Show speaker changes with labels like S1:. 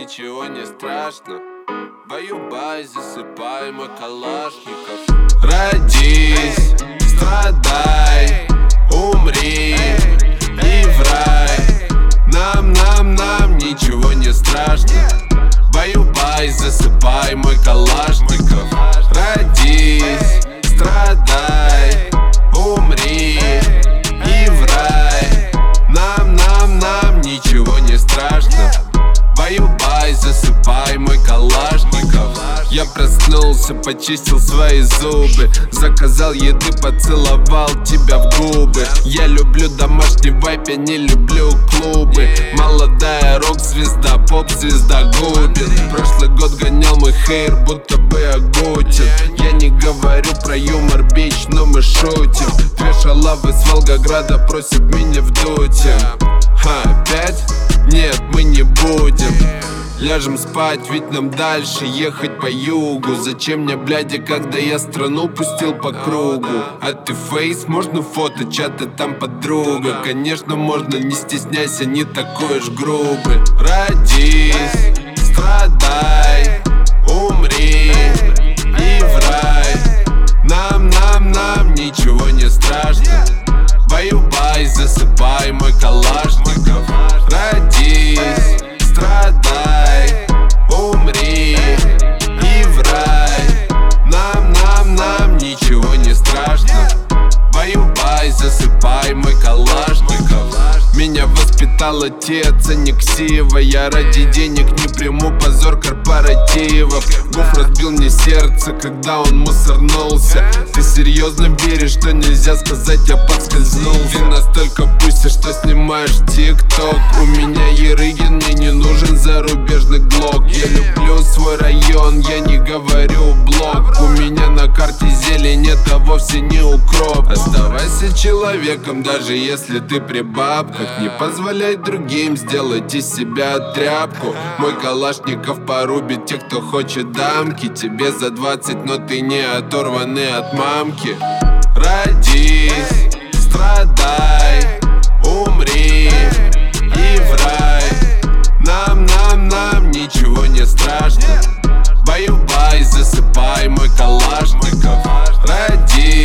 S1: ничего не страшно. Баю-бай, засыпай, мой калашников. Родись, страдай, умри и в рай. Нам ничего не страшно. Баю-бай, засыпай, мой калашников. Родись, страдай, умри и в рай. Нам ничего не страшно. Баю-бай, засыпай, мой калашников. Я проснулся, почистил свои зубы, заказал еды, поцеловал тебя в губы. Я люблю домашний вайп, я не люблю клубы. Молодая рок-звезда, поп-звезда губит. Прошлый год гонял мой хейр, будто бы Агутин. Я не говорю про юмор, бич, но мы шутим. Две шалавы с Волгограда просят меня в дуте. Опять? Нет, мы не будем. Ляжем спать, ведь нам дальше ехать по югу. Зачем мне, бляди, когда я страну пустил по кругу? А ты фейс, можно фото, чаты там подруга. Конечно, можно, не стесняйся, не такой уж грубый. Родись, страдай, умри и в рай. Нам ничего не страшно. Баю-бай, засыпай, мой калашников. Родись, страдай, умри и в рай. Нам ничего не страшно. Баю-бай, засыпай, мой калашников. Меня воспитал отец, а не ксива. Я ради денег не приму позор корпоративов. Гоф разбил мне сердце, когда он мусорнулся. Ты серьезно веришь, что нельзя сказать, я подскользнулся? Ты настолько пусишь, что снимаешь тик-ток. У меня Ерыгин, мне не нужен зарубежный глок. Я люблю свой район, я не говорю блок. У меня на карте зелень, это вовсе не укроп. Оставайся человеком, даже если ты при бабках. Не позволяй другим сделать из себя тряпку. Мой калашников порубит тех, кто хочет дамки. Тебе за 20, но ты не оторванный от мамки. Родись, страдай, умри и в рай. Нам ничего не страшно. Баю-бай, засыпай, мой калашников. Родись,